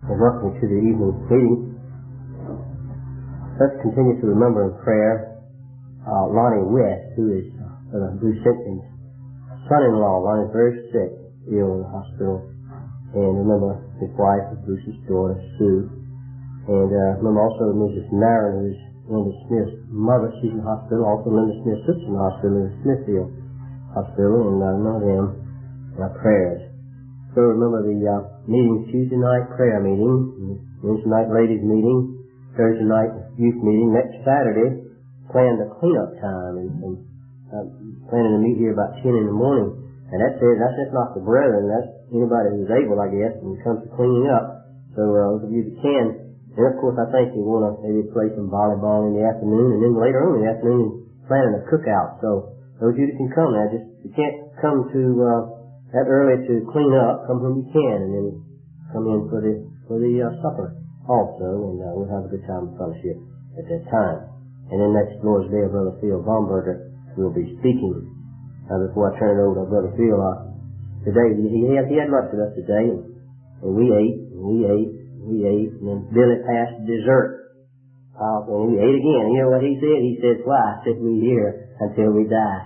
and welcome to the evening meeting. Let's continue to remember in prayer Lonnie West, who is Bruce Simpson's son-in-law. Lonnie's very sick, ill in the hospital. And remember his wife, Bruce's daughter, Sue. And remember also Mrs. Marin, who's Linda Smith's mother. She's in the hospital. Also Linda Smith's sister in the hospital, in Smithfield Hospital. And remember them in our prayers. So remember the meeting, Tuesday night prayer meeting, Wednesday night ladies meeting, Thursday night youth meeting. Next Saturday, planned a cleanup time, and planning to meet here about 10 in the morning. And that's just not the brethren, that's anybody who's able, I guess, when it comes to cleaning up. So those of you that can. And of course, I think you want to maybe play some volleyball in the afternoon, and then later on in the afternoon, planning a cookout. So those of you that can come now, just you can't come to that early to clean up, come when you can, and then come in for the supper also, and we'll have a good time of fellowship at that time. And then next Lord's Day, Brother Phil Baumberger will be speaking. Before I turn it over to Brother Phil, today he had lunch with us today, and we ate, and then Billy passed dessert. And he ate again. You know what he said? He said, "Why sit we here until we die?"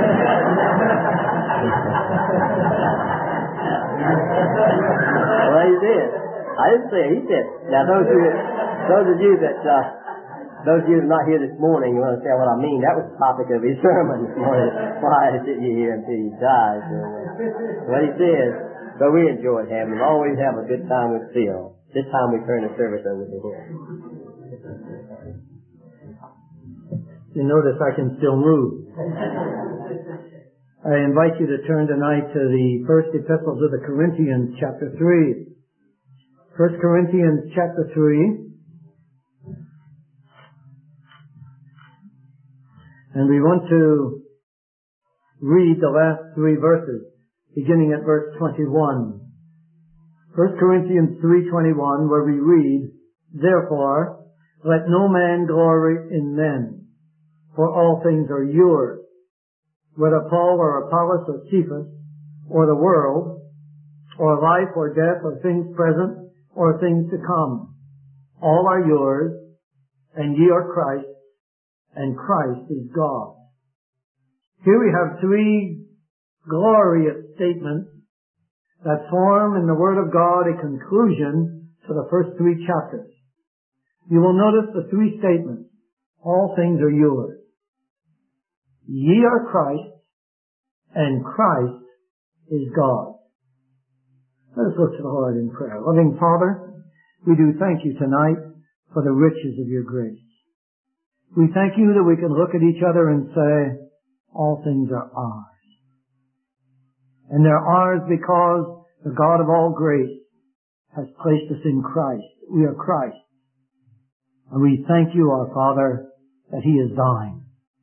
Well, he did. I didn't say it. He said. Now, those of you that are not here this morning, you understand what I mean. That was the topic of his sermon this morning. Why sit you here until you die? So, what he said. So we enjoyed having him. Always have a good time with Phil. This time we turn the service over to him. You notice I can still move. I invite you to turn tonight to the first epistle to the Corinthians, chapter 3. 1 Corinthians, chapter 3. And we want to read the last 3 verses, beginning at verse 21. 1 Corinthians 3:21, where we read, "Therefore, let no man glory in men, for all things are yours, whether Paul or Apollos or Cephas, or the world, or life or death, or things present, or things to come. All are yours, and ye are Christ, and Christ is God." Here we have 3 glorious statements that form in the Word of God a conclusion to the first 3 chapters. You will notice the 3 statements. All things are yours. Ye are Christ, and Christ is God. Let us look to the Lord in prayer. Loving Father, we do thank you tonight for the riches of your grace. We thank you that we can look at each other and say, all things are ours. And they're ours because the God of all grace has placed us in Christ. We are Christ. And we thank you, our Father, that He is thine.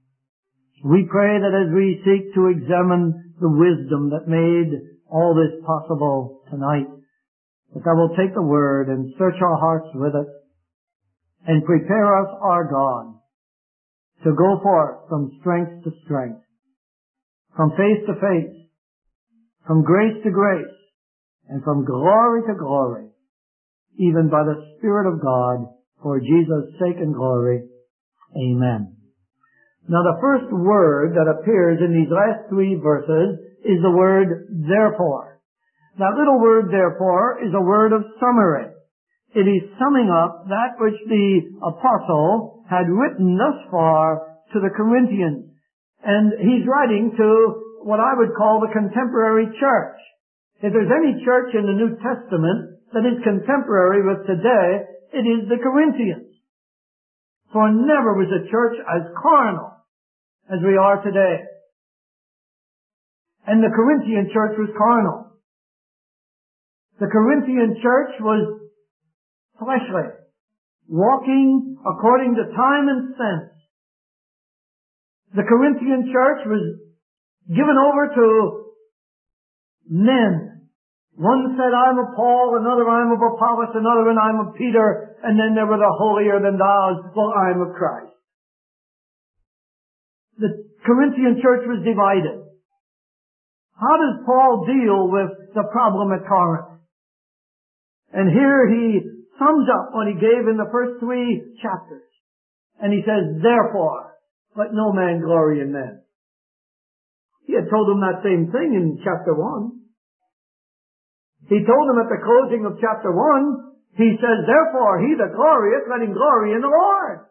We pray that as we seek to examine the wisdom that made all this possible tonight, that thou wilt take the Word and search our hearts with it, and prepare us, our God, to go forth from strength to strength, from faith to faith, from grace to grace, and from glory to glory, even by the Spirit of God, for Jesus' sake and glory. Amen. Now the first word that appears in these last 3 verses is the word therefore. That little word therefore is a word of summary. It is summing up that which the apostle had written thus far to the Corinthians. And he's writing to what I would call the contemporary church. If there's any church in the New Testament that is contemporary with today, it is the Corinthians. For never was a church as carnal as we are today. And the Corinthian church was carnal. The Corinthian church was fleshly, walking according to time and sense. The Corinthian church was given over to men. One said, I'm of Paul, another I'm of Apollos, another and I'm of Peter, and then there were the holier than thous, well, I'm of Christ. The Corinthian church was divided. How does Paul deal with the problem at Corinth? And here he sums up what he gave in the first 3 chapters. And he says, therefore, let no man glory in men. He had told them that same thing in chapter 1. He told them at the closing of chapter 1, he says, therefore, he that glorieth, let him glory in the Lord.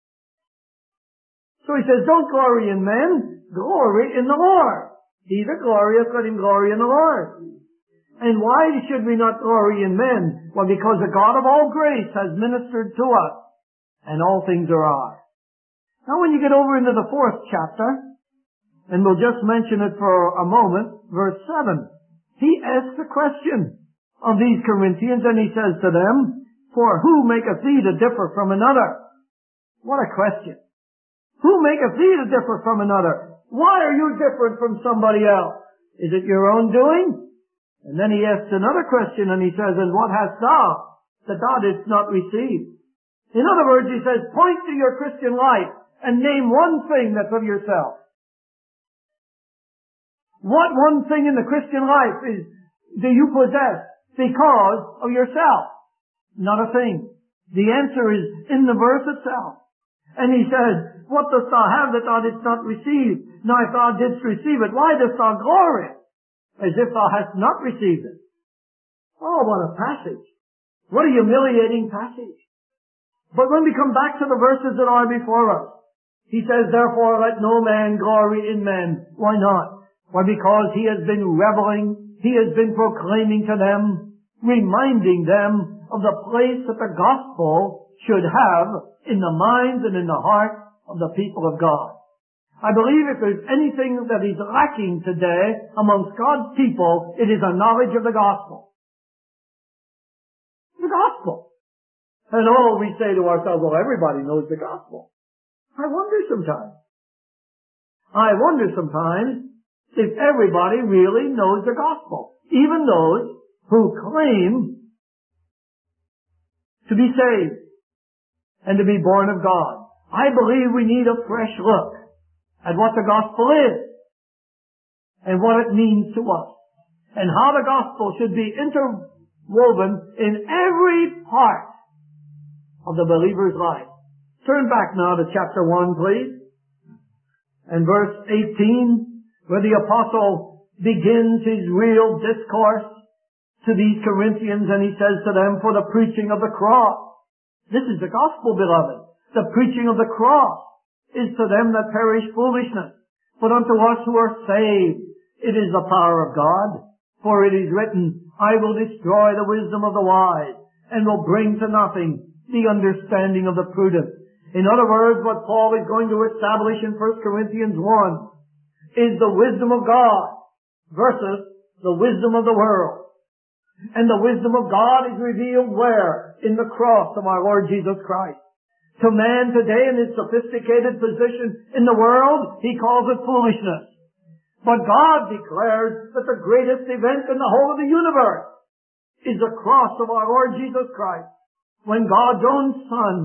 So he says, don't glory in men, glory in the Lord. He that glorieth, let him glory in the Lord. And why should we not glory in men? Well, because the God of all grace has ministered to us, and all things are ours. Now when you get over into the 4th chapter, and we'll just mention it for a moment, verse 7, he asks a question of these Corinthians, and he says to them, for who maketh thee to differ from another? What a question. Who maketh thee to differ from another? Why are you different from somebody else? Is it your own doing? And then he asks another question, and he says, and what hast thou that thou didst not receive? In other words, he says, point to your Christian life and name one thing that's of yourself. What one thing in the Christian life do you possess because of yourself? Not a thing. The answer is in the verse itself. And he says, what dost thou have that thou didst not receive? Now if thou didst receive it, why dost thou glory? As if thou hast not received it. Oh, what a passage. What a humiliating passage. But when we come back to the verses that are before us, he says, therefore let no man glory in men. Why not? Why, because he has been reveling, he has been proclaiming to them, reminding them of the place that the gospel should have in the minds and in the heart of the people of God. I believe if there's anything that is lacking today amongst God's people, it is a knowledge of the gospel. The gospel. And oh, we say to ourselves, well, everybody knows the gospel. I wonder sometimes if everybody really knows the gospel. Even those who claim to be saved and to be born of God. I believe we need a fresh look at what the gospel is and what it means to us and how the gospel should be interwoven in every part of the believer's life. Turn back now to chapter 1, please, and verse 18, where the apostle begins his real discourse to these Corinthians, and he says to them, for the preaching of the cross. This is the gospel, beloved. The preaching of the cross is to them that perish foolishness, but unto us who are saved it is the power of God. For it is written, I will destroy the wisdom of the wise, and will bring to nothing the understanding of the prudent. In other words, what Paul is going to establish in 1 Corinthians 1 is the wisdom of God versus the wisdom of the world. And the wisdom of God is revealed where? In the cross of our Lord Jesus Christ. To man today in his sophisticated position in the world, he calls it foolishness. But God declares that the greatest event in the whole of the universe is the cross of our Lord Jesus Christ. When God's own Son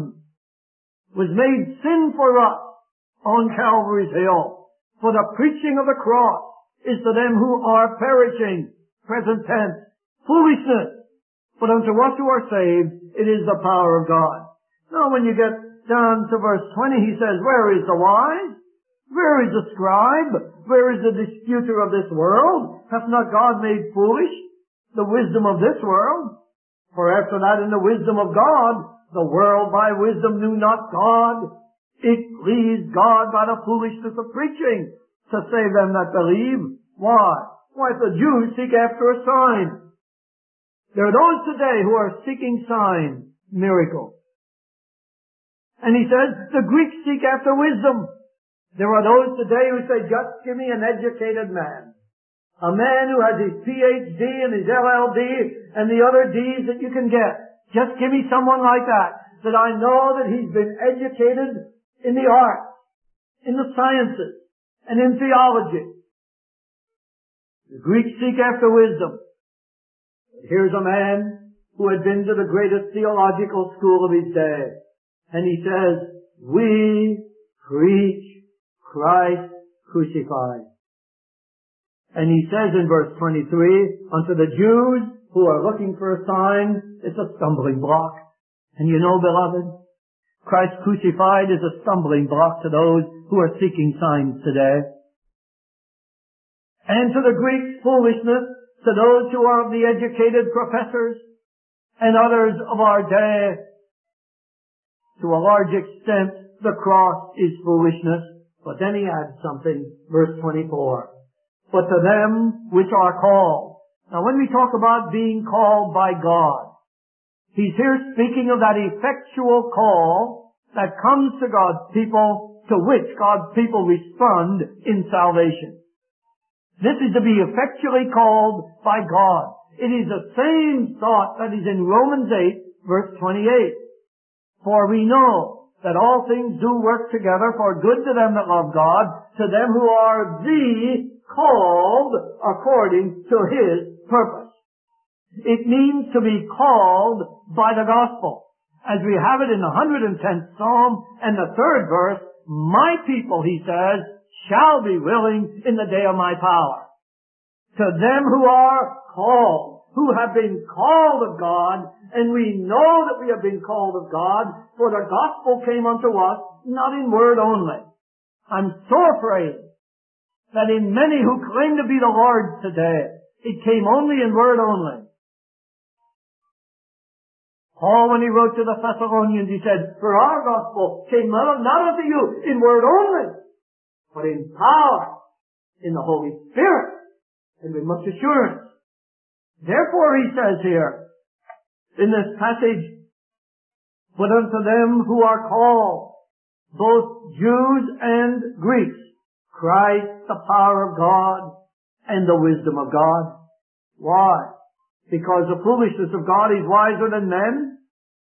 was made sin for us on Calvary's hill. For the preaching of the cross is to them who are perishing, present tense, foolishness. But unto us who are saved, it is the power of God. Now when you get down to verse 20, he says, where is the wise? Where is the scribe? Where is the disputer of this world? Hath not God made foolish the wisdom of this world? For after that in the wisdom of God, the world by wisdom knew not God. It pleased God by the foolishness of preaching to save them that believe. Why? Why, the Jews seek after a sign. There are those today who are seeking signs, miracles. And he says, the Greeks seek after wisdom. There are those today who say, just give me an educated man. A man who has his PhD and his LLD and the other Ds that you can get. Just give me someone like that I know that he's been educated in the arts, in the sciences, and in theology. The Greeks seek after wisdom. Here's a man who had been to the greatest theological school of his day. And he says, we preach Christ crucified. And he says in verse 23, unto the Jews who are looking for a sign, it's a stumbling block. And you know, beloved, Christ crucified is a stumbling block to those who are seeking signs today. And to the Greeks, foolishness, to those who are the educated professors and others of our day. To a large extent, the cross is foolishness. But then he adds something, verse 24. But to them which are called. Now when we talk about being called by God, he's here speaking of that effectual call that comes to God's people, to which God's people respond in salvation. This is to be effectually called by God. It is the same thought that is in Romans 8, verse 28. For we know that all things do work together for good to them that love God, to them who are the called according to His purpose. It means to be called by the gospel. As we have it in the 110th Psalm and the 3rd verse, my people, he says, shall be willing in the day of my power. To them who are called, who have been called of God, and we know that we have been called of God, for the gospel came unto us, not in word only. I'm so afraid that in many who claim to be the Lord's today, it came only in word only. Paul, when he wrote to the Thessalonians, he said, for our gospel came not unto you in word only, but in power, in the Holy Spirit, and with much assurance. Therefore, he says here, in this passage, but unto them who are called, both Jews and Greeks, Christ, the power of God, and the wisdom of God. Why? Because the foolishness of God is wiser than men,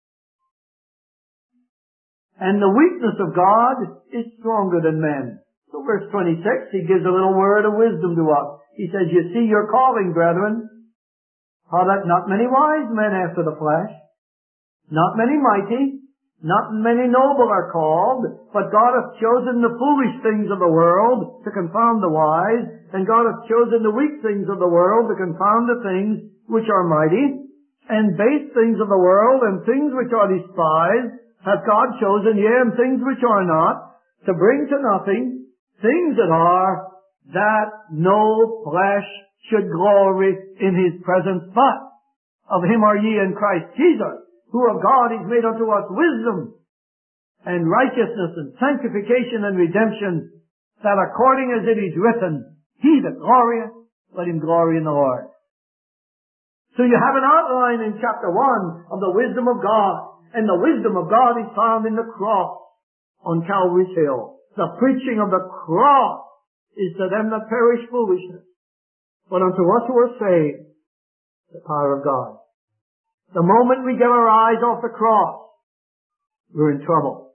and the weakness of God is stronger than men. So verse 26, he gives a little word of wisdom to us. He says, you see your calling, brethren, how that not many wise men after the flesh, not many mighty, not many noble are called, but God hath chosen the foolish things of the world to confound the wise, and God hath chosen the weak things of the world to confound the things which are mighty, and base things of the world, and things which are despised, hath God chosen, yea, and things which are not, to bring to nothing things that are, that no flesh should glory in His presence, but of Him are ye in Christ Jesus, who of God is made unto us wisdom, and righteousness, and sanctification, and redemption, that according as it is written, he that glorieth, let him glory in the Lord. So you have an outline in chapter 1 of the wisdom of God, and the wisdom of God is found in the cross on Calvary's hill. The preaching of the cross is to them that perish foolishness, but unto us who are saved, the power of God. The moment we get our eyes off the cross, we're in trouble.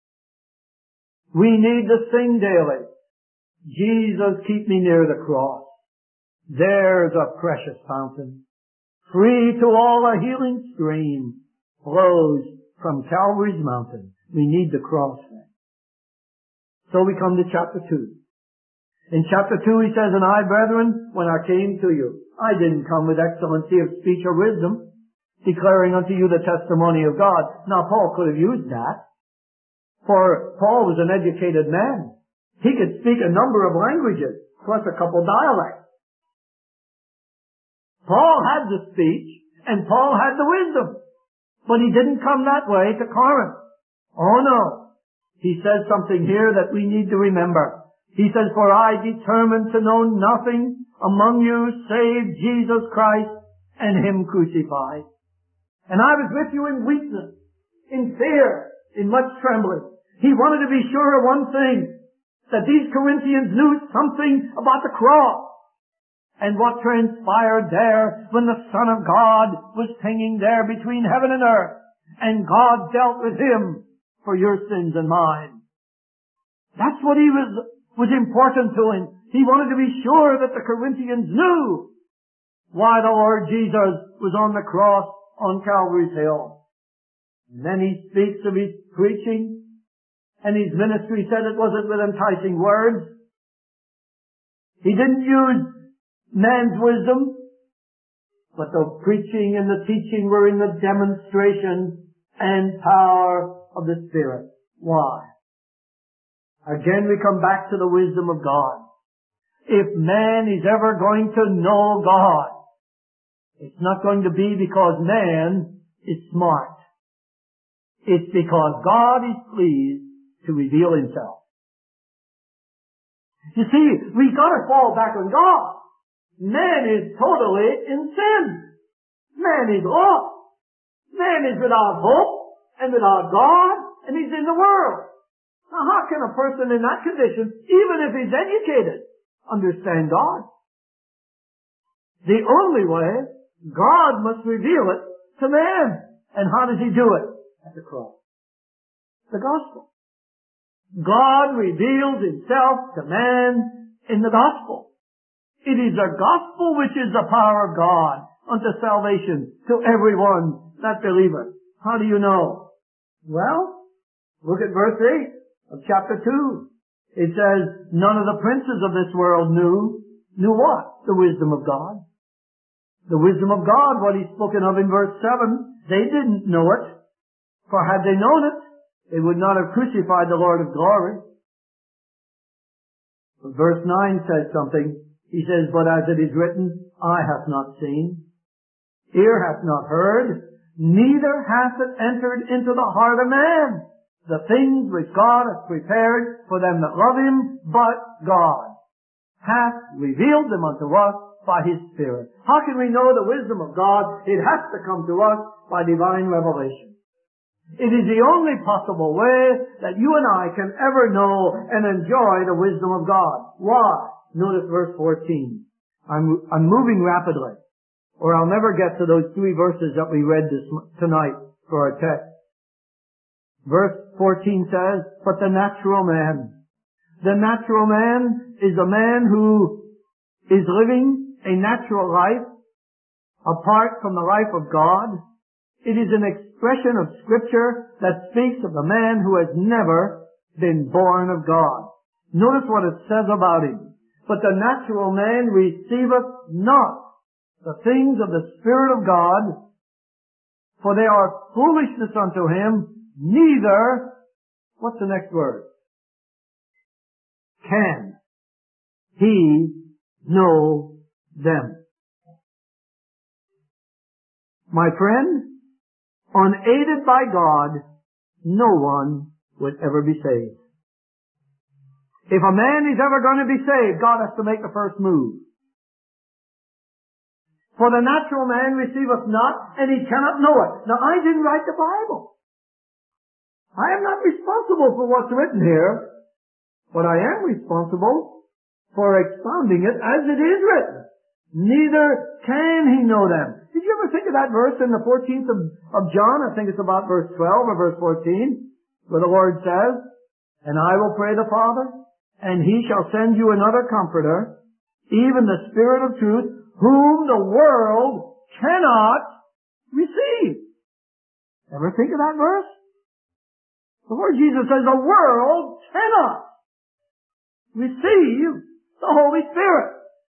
We need to sing daily, Jesus, keep me near the cross. There's a precious fountain, free to all a healing stream, flows from Calvary's mountain. We need the cross. So we come to chapter 2. In chapter 2 he says, and I, brethren, when I came to you, I didn't come with excellency of speech or wisdom, declaring unto you the testimony of God. Now Paul could have used that, for Paul was an educated man. He could speak a number of languages, plus a couple dialects. Paul had the speech, and Paul had the wisdom, but he didn't come that way to Corinth. Oh no. He says something here that we need to remember. He says, for I determined to know nothing among you save Jesus Christ and Him crucified. And I was with you in weakness, in fear, in much trembling. He wanted to be sure of one thing, that these Corinthians knew something about the cross. And what transpired there when the Son of God was hanging there between heaven and earth, and God dealt with Him for your sins and mine. That's what was important to him. He wanted to be sure that the Corinthians knew why the Lord Jesus was on the cross on Calvary's hill. And then he speaks of his preaching and his ministry. Said it wasn't with enticing words. He didn't use man's wisdom, but the preaching and the teaching were in the demonstration and power of the Spirit. Why? Again, we come back to the wisdom of God. If man is ever going to know God, it's not going to be because man is smart. It's because God is pleased to reveal Himself. You see, we've got to fall back on God. Man is totally in sin. Man is lost. Man is without hope and without God, and he's in the world. Now how can a person in that condition, even if he's educated, understand God? The only way, God must reveal it to man. And how does He do it? At the cross. The gospel. God reveals Himself to man in the gospel. It is the gospel which is the power of God unto salvation to everyone that believeth. How do you know? Well, look at verse 8 of chapter 2. It says, none of the princes of this world knew what? The wisdom of God. The wisdom of God, what He's spoken of in verse 7, they didn't know it. For had they known it, they would not have crucified the Lord of glory. But verse 9 says something. He says, but as it is written, eye hath not seen, ear hath not heard, neither hath it entered into the heart of man, the things which God hath prepared for them that love Him, but God hath revealed them unto us by His Spirit. How can we know the wisdom of God? It has to come to us by divine revelation. It is the only possible way that you and I can ever know and enjoy the wisdom of God. Why? Notice verse 14. I'm moving rapidly, or I'll never get to those 3 verses that we read tonight for our text. Verse 14 says, but the natural man is a man who is living a natural life apart from the life of God. It is an expression of Scripture that speaks of the man who has never been born of God. Notice what it says about him. But the natural man receiveth not the things of the Spirit of God, for they are foolishness unto him, neither, what's the next word? Can he know them. My friend, unaided by God, no one would ever be saved. If a man is ever going to be saved, God has to make the first move. For the natural man receiveth not, and he cannot know it. Now, I didn't write the Bible. I am not responsible for what's written here, but I am responsible for expounding it as it is written. Neither can he know them. Did you ever think of that verse in the 14th of John? I think it's about verse 12 or verse 14, where the Lord says, and I will pray the Father, and He shall send you another Comforter, even the Spirit of truth, whom the world cannot receive. Ever think of that verse? The Lord Jesus says the world cannot receive the Holy Spirit.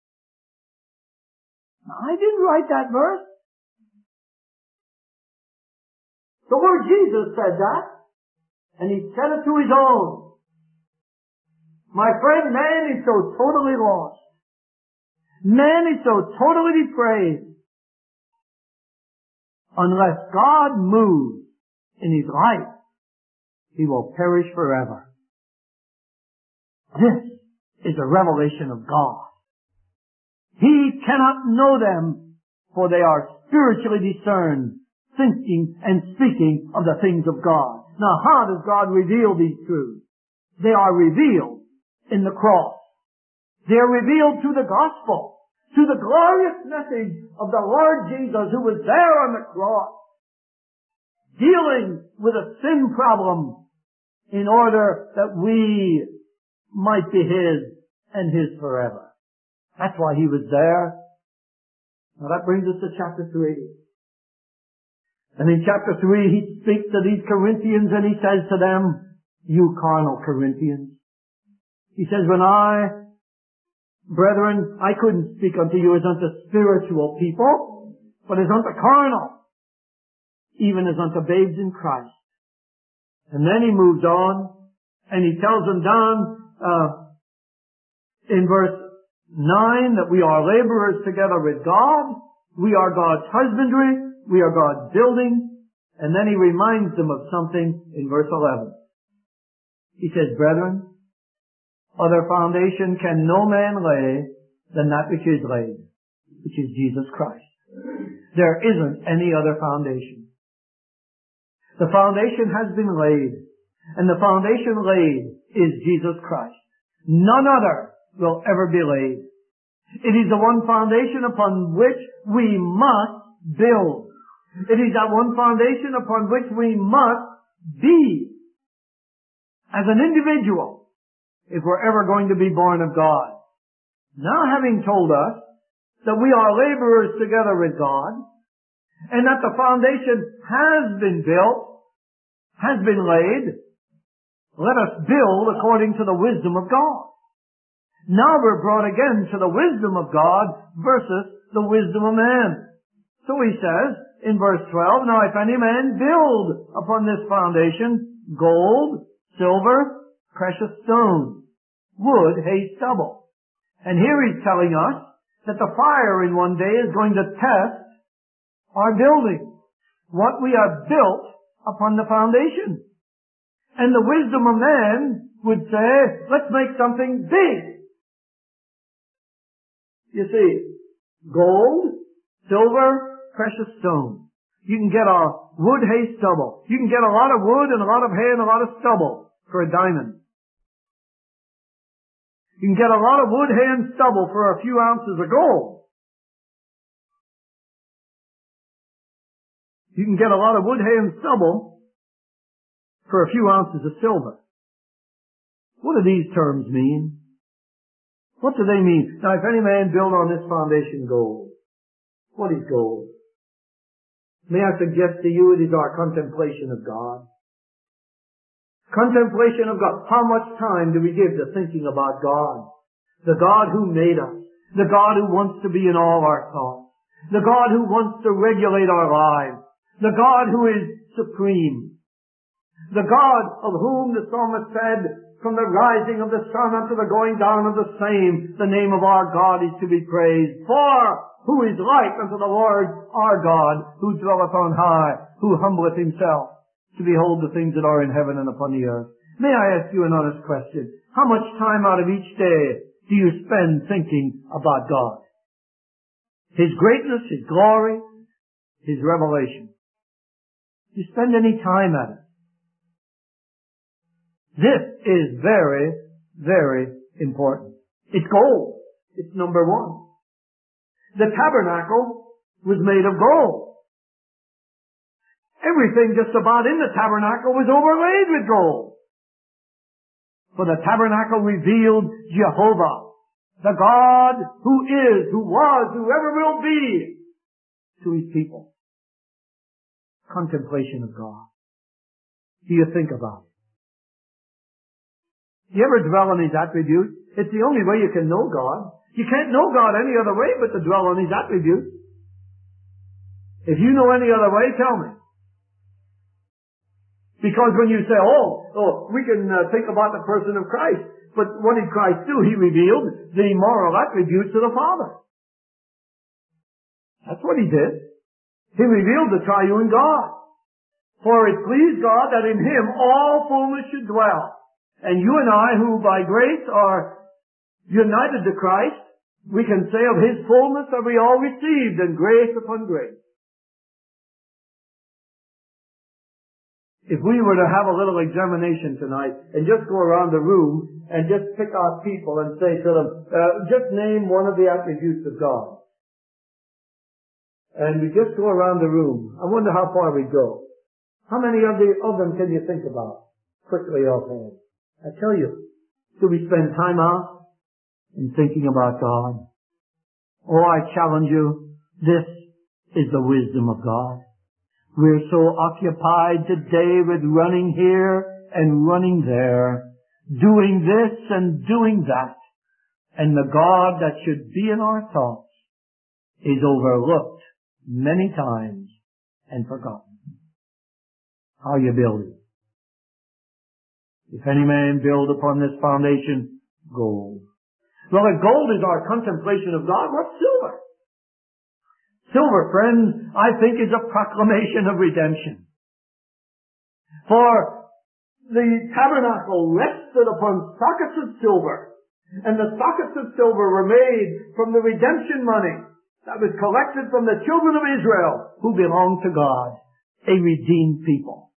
Now, I didn't write that verse. The Lord Jesus said that, and He said it to His own. My friend, man is so totally lost. Man is so totally depraved. Unless God moves in his life, he will perish forever. This is a revelation of God. He cannot know them, for they are spiritually discerned, thinking and speaking of the things of God. Now, how does God reveal these truths? They are revealed in the cross. They are revealed through the gospel, through the glorious message of the Lord Jesus who was there on the cross, dealing with a sin problem in order that we might be His and His forever. That's why He was there. Now that brings us to chapter 3. And in chapter 3 he speaks to these Corinthians and he says to them, you carnal Corinthians. He says, brethren, I couldn't speak unto you as unto spiritual people, but is unto carnal, even as unto babes in Christ. And then he moves on, and he tells them down in verse 9 that we are laborers together with God. We are God's husbandry. We are God's building. And then he reminds them of something in verse 11. He says, brethren, other foundation can no man lay than that which is laid, which is Jesus Christ. There isn't any other foundation. The foundation has been laid, and the foundation laid is Jesus Christ. None other will ever be laid. It is the one foundation upon which we must build. It is that one foundation upon which we must be as an individual if we're ever going to be born of God. Now, having told us that we are laborers together with God, and that the foundation has been built, has been laid, let us build according to the wisdom of God. Now we're brought again to the wisdom of God versus the wisdom of man. So he says in verse 12, now if any man build upon this foundation gold, silver, precious stones, wood, hay, stubble. And here he's telling us that the fire in one day is going to test our building, what we have built upon the foundation. And the wisdom of man would say, let's make something big. You see, gold, silver, precious stone. You can get a wood, hay, stubble. You can get a lot of wood and a lot of hay and a lot of stubble for a diamond. You can get a lot of wood, hay, and stubble for a few ounces of gold. You can get a lot of wood, hay, and stubble for a few ounces of silver. What do these terms mean? What do they mean? Now, if any man build on this foundation gold, what is gold? May I suggest to you it is our contemplation of God. Contemplation of God. How much time do we give to thinking about God? The God who made us. The God who wants to be in all our thoughts. The God who wants to regulate our lives. The God who is supreme. The God of whom the psalmist said, from the rising of the sun unto the going down of the same, the name of our God is to be praised. For who is like unto the Lord our God, who dwelleth on high, who humbleth himself to behold the things that are in heaven and upon the earth. May I ask you an honest question? How much time out of each day do you spend thinking about God? His greatness, His glory, His revelation. Do you spend any time at it? This is very, very important. It's gold. It's number one. The tabernacle was made of gold. Everything just about in the tabernacle was overlaid with gold. For the tabernacle revealed Jehovah, the God who is, who was, who ever will be, to His people. Contemplation of God. Do you think about it? Do you ever dwell on His attributes? It's the only way you can know God. You can't know God any other way but to dwell on His attributes. If you know any other way, tell me. Because when you say, we can think about the person of Christ, but what did Christ do? He revealed the moral attributes of the Father. That's what He did. He revealed the triune God. For it pleased God that in Him all fullness should dwell. And you and I, who by grace are united to Christ, we can say of His fullness that we all received, and grace upon grace. If we were to have a little examination tonight and just go around the room and just pick out people and say to them, just name one of the attributes of God. And we just go around the room. I wonder how far we go. How many of them can you think about? Quickly offhand. I tell you, do we spend time out in thinking about God? Oh, I challenge you, this is the wisdom of God. We're so occupied today with running here and running there, doing this and doing that, and the God that should be in our thoughts is overlooked many times and forgotten. How are you building? If any man build upon this foundation, gold. Well, if gold is our contemplation of God, what's silver? Silver, friends, I think is a proclamation of redemption. For the tabernacle rested upon sockets of silver, and the sockets of silver were made from the redemption money that was collected from the children of Israel who belonged to God, a redeemed people.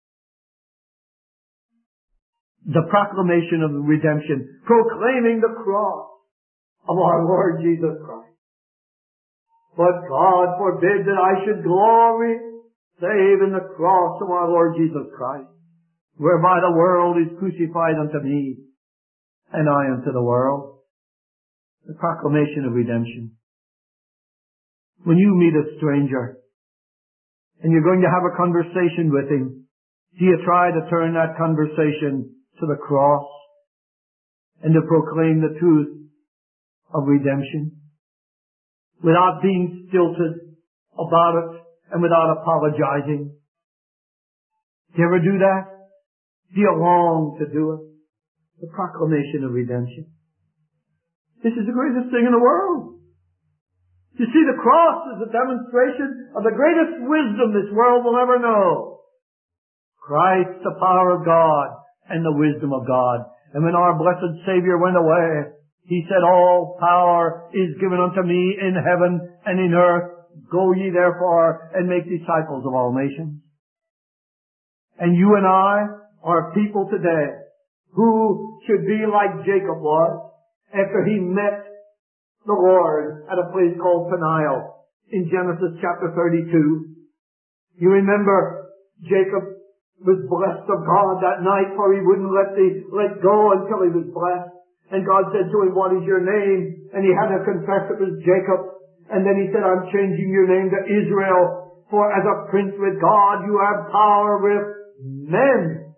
The proclamation of redemption, proclaiming the cross of our Lord Jesus Christ. But God forbid that I should glory save in the cross of our Lord Jesus Christ, whereby the world is crucified unto me, and I unto the world. The proclamation of redemption. When you meet a stranger, and you're going to have a conversation with him, do you try to turn that conversation to the cross, and to proclaim the truth of redemption, without being stilted about it, and without apologizing? Do you ever do that? Do you long to do it? The proclamation of redemption. This is the greatest thing in the world. You see, the cross is a demonstration of the greatest wisdom this world will ever know. Christ, the power of God, and the wisdom of God. And when our blessed Savior went away, He said, all power is given unto me in heaven and in earth. Go ye therefore and make disciples of all nations. And you and I are people today who should be like Jacob was after he met the Lord at a place called Peniel in Genesis chapter 32. You remember Jacob was blessed of God that night, for he wouldn't let go until he was blessed. And God said to him, what is your name? And he had to confess it was Jacob. And then he said, I'm changing your name to Israel, for as a prince with God you have power with men.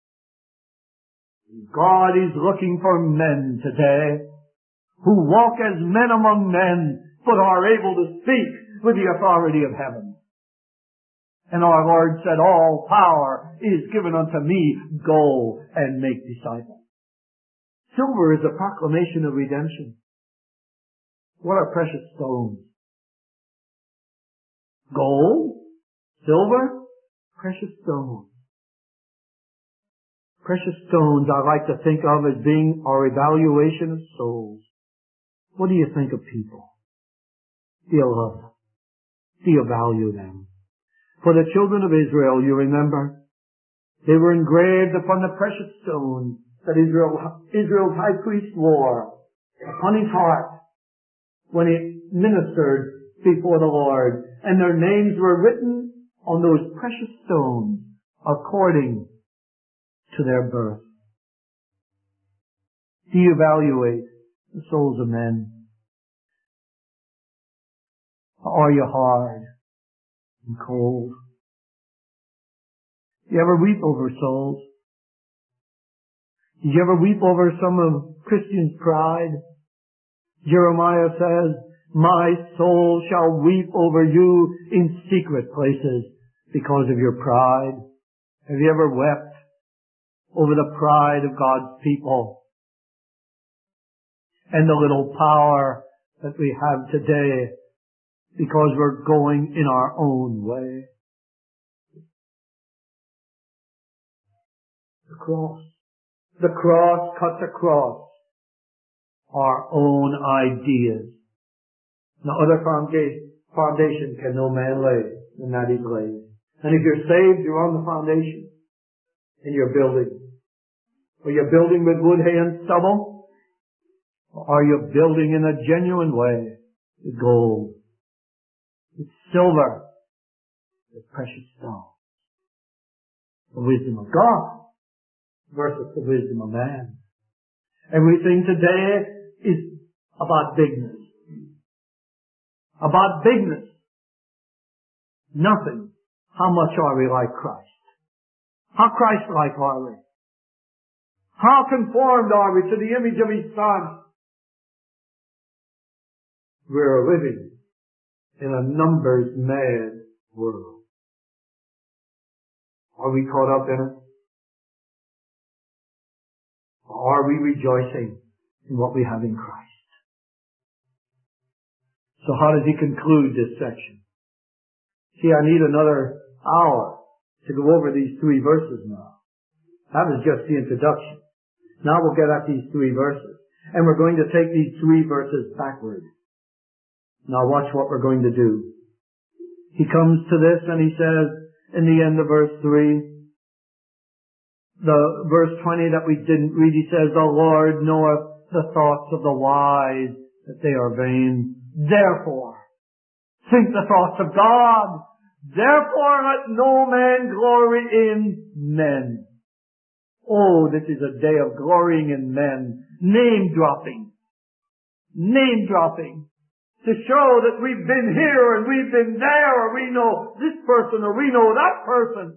God is looking for men today who walk as men among men, but are able to speak with the authority of heaven. And our Lord said, all power is given unto me. Go and make disciples. Silver is a proclamation of redemption. What are precious stones? Gold, silver, precious stones. Precious stones I like to think of as being our evaluation of souls. What do you think of people? Do you love them? Do you value them? For the children of Israel, you remember, they were engraved upon the precious stones that Israel's high priest wore upon his heart when he ministered before the Lord. And their names were written on those precious stones according to their birth. Do you evaluate the souls of men? Or are you hard and cold? You ever weep over souls? Did you ever weep over some of Christians' pride? Jeremiah says, my soul shall weep over you in secret places because of your pride. Have you ever wept over the pride of God's people and the little power that we have today because we're going in our own way? The cross. The cross cuts across our own ideas. No other foundation can no man lay than that is laid. And if you're saved, you're on the foundation. And you're building. Are you building with wood, hay, and stubble? Or are you building in a genuine way with gold, with silver, with precious stones? The wisdom of God versus the wisdom of man. Everything today is about bigness. About bigness. Nothing. How much are we like Christ? How Christ-like are we? How conformed are we to the image of His Son? We're living in a numbers-mad world. Are we caught up in it? Or are we rejoicing in what we have in Christ? So how does he conclude this section? See, I need another hour to go over these 3 verses now. That was just the introduction. Now we'll get at these 3 verses. And we're going to take these 3 verses backward. Now watch what we're going to do. He comes to this and he says, in the end of verse 3, the verse 20 that we didn't read, he says, the Lord knoweth the thoughts of the wise, that they are vain. Therefore, think the thoughts of God. Therefore, let no man glory in men. Oh, this is a day of glorying in men. Name dropping. Name dropping. To show that we've been here and we've been there, or we know this person or we know that person.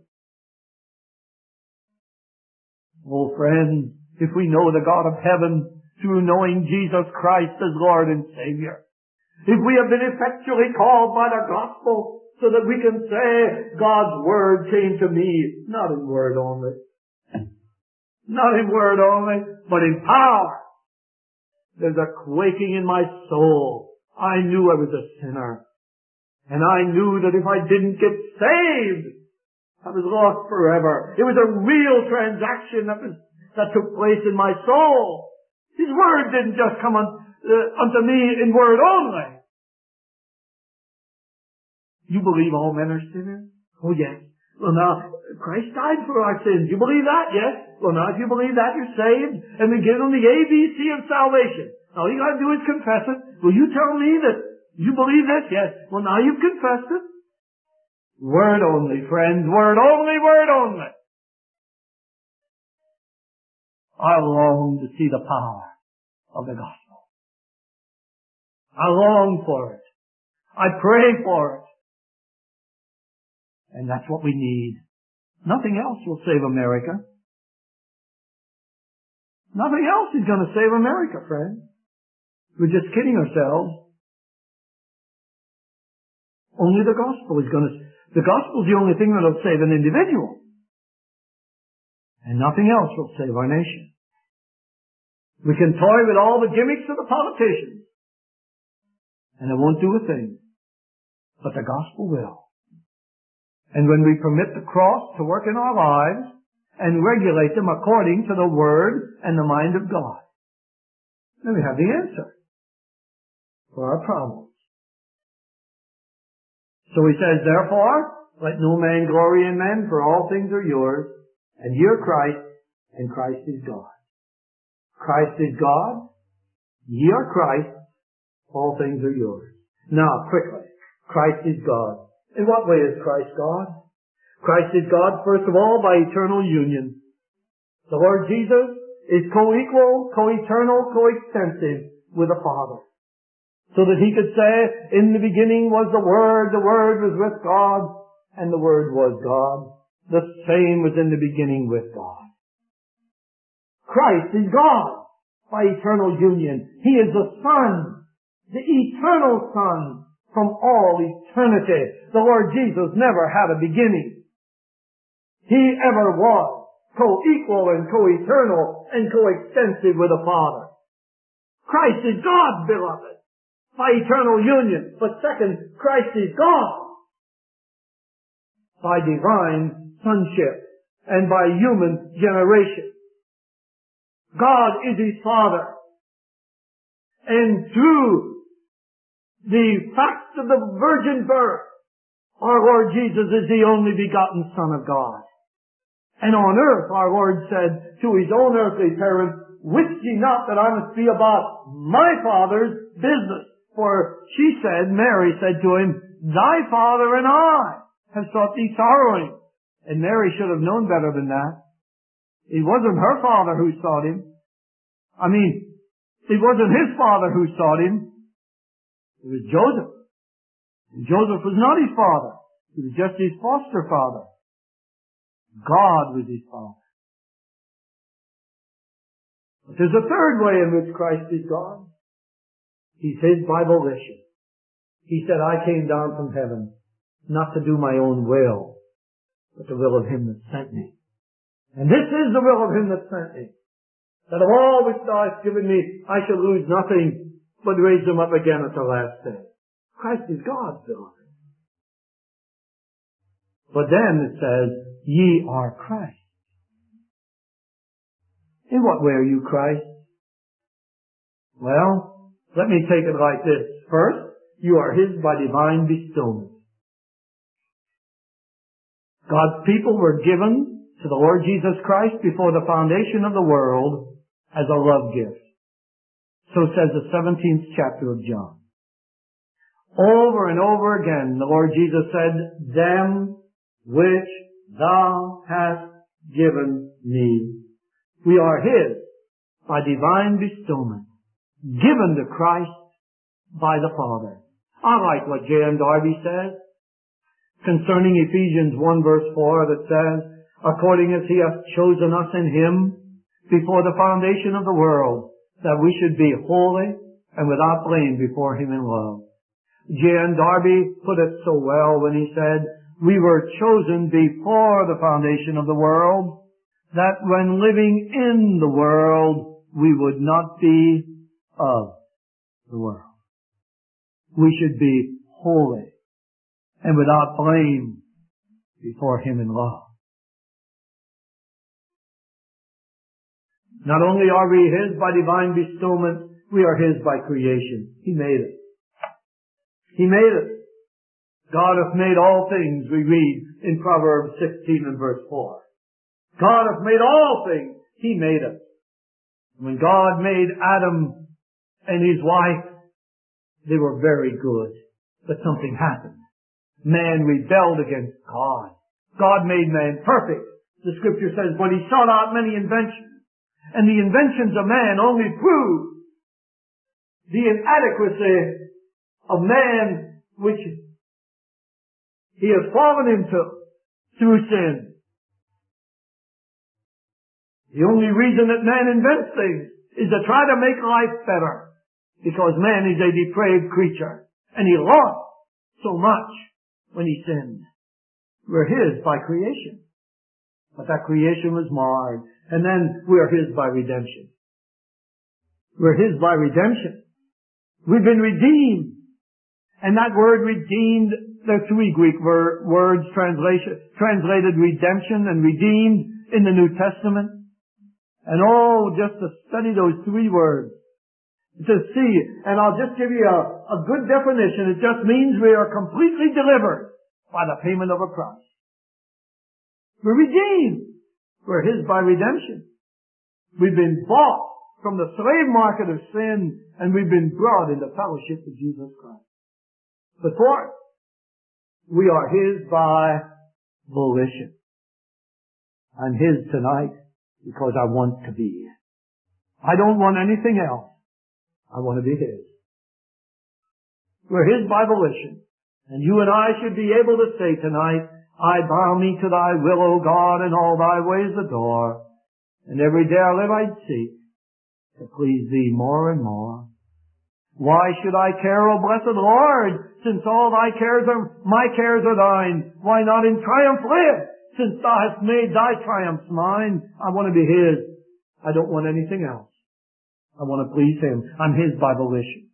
Oh friends, if we know the God of heaven through knowing Jesus Christ as Lord and Savior, if we have been effectually called by the gospel so that we can say, God's word came to me, not in word only, not in word only, but in power. There's a quaking in my soul. I knew I was a sinner. And I knew that if I didn't get saved, I was lost forever. It was a real transaction that took place in my soul. His word didn't just come unto me in word only. You believe all men are sinners? Oh yes. Well now, Christ died for our sins. You believe that? Yes. Well now, if you believe that, you're saved. And we give them the ABC of salvation. All you gotta do is confess it. Will you tell me that you believe this? Yes. Well now you've confessed it. Word only, friends. Word only, word only. I long to see the power of the gospel. I long for it. I pray for it. And that's what we need. Nothing else will save America. Nothing else is going to save America, friends. We're just kidding ourselves. Only the gospel is the gospel is the only thing that will save an individual. And nothing else will save our nation. We can toy with all the gimmicks of the politicians. And it won't do a thing. But the gospel will. And when we permit the cross to work in our lives and regulate them according to the Word and the mind of God, then we have the answer for our problems. So he says, therefore, let no man glory in men, for all things are yours, and ye are Christ, and Christ is God. Christ is God, ye are Christ, all things are yours. Now, quickly, Christ is God. In what way is Christ God? Christ is God, first of all, by eternal union. The Lord Jesus is co-equal, co-eternal, co-extensive with the Father. So that he could say, in the beginning was the Word was with God, and the Word was God. The same was in the beginning with God. Christ is God by eternal union. He is the Son, the eternal Son from all eternity. The Lord Jesus never had a beginning. He ever was co-equal and co-eternal and co-extensive with the Father. Christ is God, beloved, by eternal union. But second, Christ is God by divine sonship and by human generation. God is his Father. And through the fact of the virgin birth, our Lord Jesus is the only begotten Son of God. And on earth, our Lord said to his own earthly parents, wist ye not that I must be about my Father's business? For she said, Mary said to him, thy Father and I have sought thee sorrowing. And Mary should have known better than that. It wasn't her father who sought him. It wasn't his father who sought him. It was Joseph. And Joseph was not his father. He was just his foster father. God was his Father. But there's a third way in which Christ is God. He's his by volition. He said, I came down from heaven not to do my own will, but the will of him that sent me. And this is the will of him that sent me, that of all which thou hast given me, I shall lose nothing, but raise them up again at the last day. Christ is God's will. But then it says, ye are Christ. In what way are you Christ? Well, let me take it like this. First, you are his by divine bestowment. God's people were given to the Lord Jesus Christ before the foundation of the world as a love gift. So says the 17th chapter of John. Over and over again, the Lord Jesus said, them which thou hast given me. We are his by divine bestowment, given to Christ by the Father. I like what J.N. Darby says concerning Ephesians 1 verse 4 that says, according as he hath chosen us in him before the foundation of the world, that we should be holy and without blame before him in love. J.N. Darby put it so well when he said, we were chosen before the foundation of the world, that when living in the world, we would not be of the world. We should be holy and without blame before him in love. Not only are we his by divine bestowment, we are his by creation. He made it. He made it. God hath made all things, we read in Proverbs 16 and verse 4. God hath made all things. He made it. When God made Adam and his wife, they were very good. But something happened. Man rebelled against God. God made man perfect. The scripture says, but he sought out many inventions. And the inventions of man only prove the inadequacy of man which he has fallen into through sin. The only reason that man invents things is to try to make life better. Because man is a depraved creature. And he lost so much when he sinned. We're his by creation. But that creation was marred. And then we're his by redemption. We're his by redemption. We've been redeemed. And that word redeemed, there are three Greek words translated redemption and redeemed in the New Testament. And just to study those three words. To see, and I'll just give you a good definition. It just means we are completely delivered by the payment of a price. We're redeemed. We're his by redemption. We've been bought from the slave market of sin, and we've been brought into fellowship with Jesus Christ. But fourth, we are his by volition. I'm his tonight because I want to be. I don't want anything else. I want to be his. We're his by volition. And you and I should be able to say tonight, I bow me to thy will, O God, and all thy ways adore. And every day I live I'd seek to please thee more and more. Why should I care, O blessed Lord, since all my cares are thine? Why not in triumph live, since thou hast made thy triumphs mine? I want to be his. I don't want anything else. I want to please him. I'm his by volition.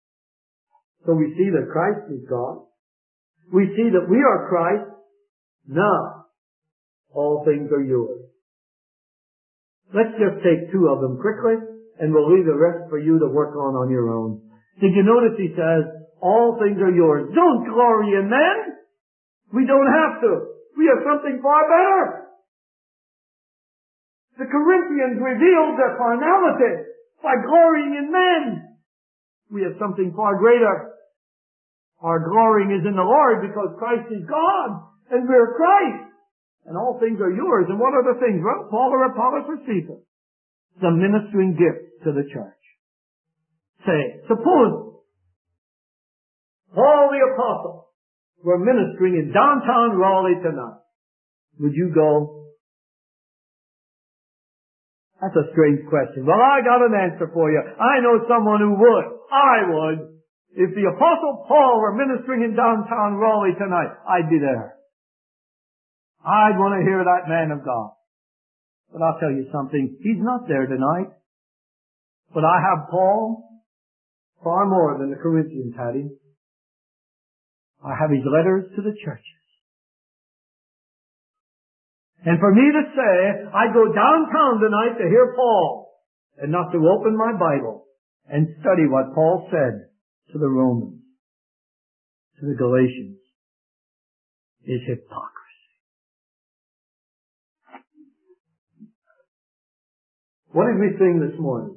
So we see that Christ is God. We see that we are Christ. Now, all things are yours. Let's just take two of them quickly, and we'll leave the rest for you to work on your own. Did you notice he says, all things are yours. Don't glory in men. We don't have to. We have something far better. The Corinthians revealed their carnality by glorying in men. We have something far greater. Our glorying is in the Lord because Christ is God and we're Christ. And all things are yours. And what are the things? Well, Paul or Apollos or Cephas. The ministering gift to the church. Say, suppose Paul the Apostle were ministering in downtown Raleigh tonight. Would you go? That's a strange question. Well, I got an answer for you. I know someone who would. I would. If the Apostle Paul were ministering in downtown Raleigh tonight, I'd be there. I'd want to hear that man of God. But I'll tell you something, he's not there tonight. But I have Paul far more than the Corinthians had him. I have his letters to the churches. And for me to say, I go downtown tonight to hear Paul and not to open my Bible and study what Paul said to the Romans, to the Galatians, is hypocrisy. What did we sing this morning?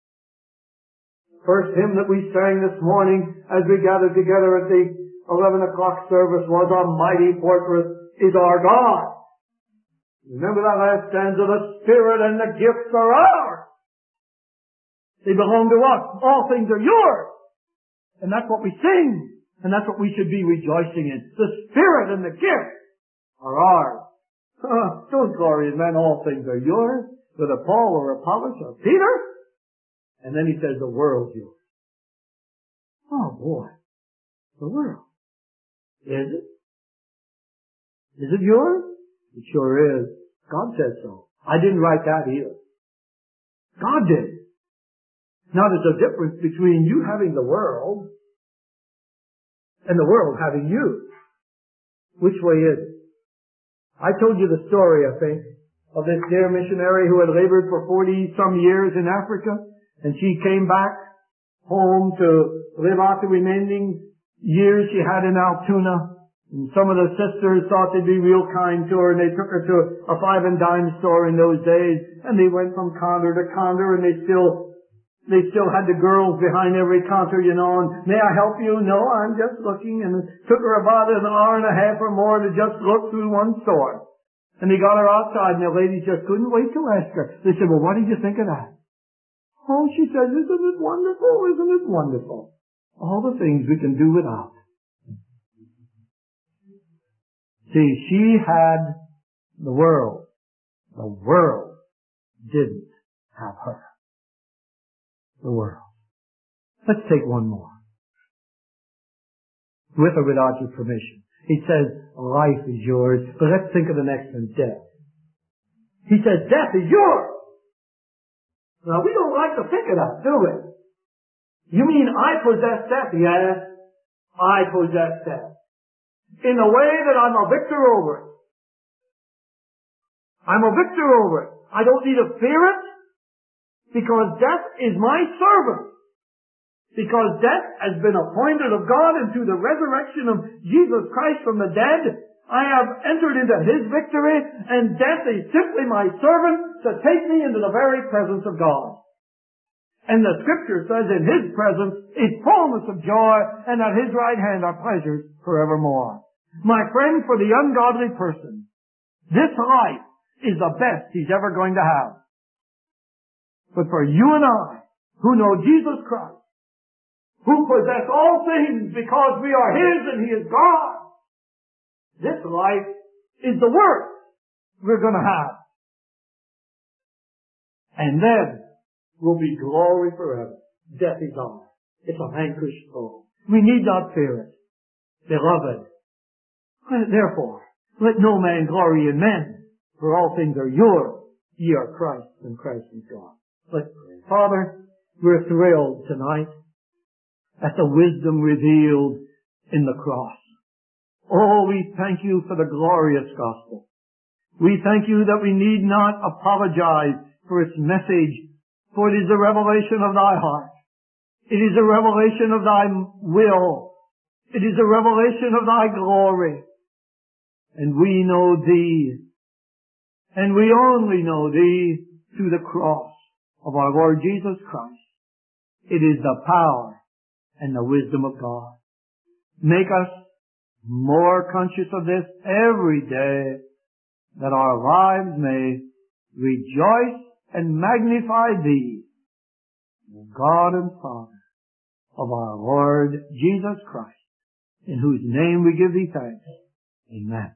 First hymn that we sang this morning as we gathered together at the 11 o'clock service was, "A Mighty Fortress is Our God." Remember that last stanza, "The Spirit and the gifts are ours. They belong to us. All things are yours." And that's what we sing. And that's what we should be rejoicing in. The Spirit and the gifts are ours. Don't glory in men, all things are yours. Whether Paul or Apollos or Peter. And then he says, the world's yours. Oh boy. The world. Is it? Is it yours? It sure is. God said so. I didn't write that either. God did. Now there's a difference between you having the world and the world having you. Which way is it? I told you the story, I think, of this dear missionary who had labored for 40-some years in Africa, and she came back home to live out the remaining years she had in Altoona. And some of the sisters thought they'd be real kind to her, and they took her to a 5 and dime store in those days, and they went from counter to counter, and they still had the girls behind every counter, you know, and "May I help you?" "No, I'm just looking." And it took her about an hour and a half or more to just look through one store. And they got her outside, and the ladies just couldn't wait to ask her. They said, "Well, what did you think of that?" "Oh," she said, "isn't it wonderful? Isn't it wonderful? All the things we can do without." See, she had the world. The world didn't have her. The world. Let's take one more. With or without your permission. He says, life is yours, but let's think of the next one, death. He says, death is yours. Now, we don't like to think of that, do we? You mean I possess death? Yes, I possess death. In a way that I'm a victor over it. I'm a victor over it. I don't need to fear it, because death is my servant. Because death has been appointed of God, and through the resurrection of Jesus Christ from the dead, I have entered into His victory, and death is simply my servant to take me into the very presence of God. And the Scripture says in His presence is fullness of joy, and at His right hand are pleasures forevermore. My friend, for the ungodly person, this life is the best he's ever going to have. But for you and I, who know Jesus Christ, who possess all things because we are His and He is God, this life is the worst we're going to have. And then will be glory forever. Death is ours. It's a vanquished foe. We need not fear it. Beloved, therefore, let no man glory in men, for all things are yours. Ye are Christ, and Christ is God. Let's pray. Father, we're thrilled tonight at the wisdom revealed in the cross. Oh, we thank You for the glorious gospel. We thank You that we need not apologize for its message, for it is the revelation of Thy heart. It is a revelation of Thy will. It is a revelation of Thy glory. And we know Thee, and we only know Thee through the cross of our Lord Jesus Christ. It is the power and the wisdom of God. Make us more conscious of this every day, that our lives may rejoice and magnify Thee, the God and Father of our Lord Jesus Christ, in whose name we give Thee thanks. Amen.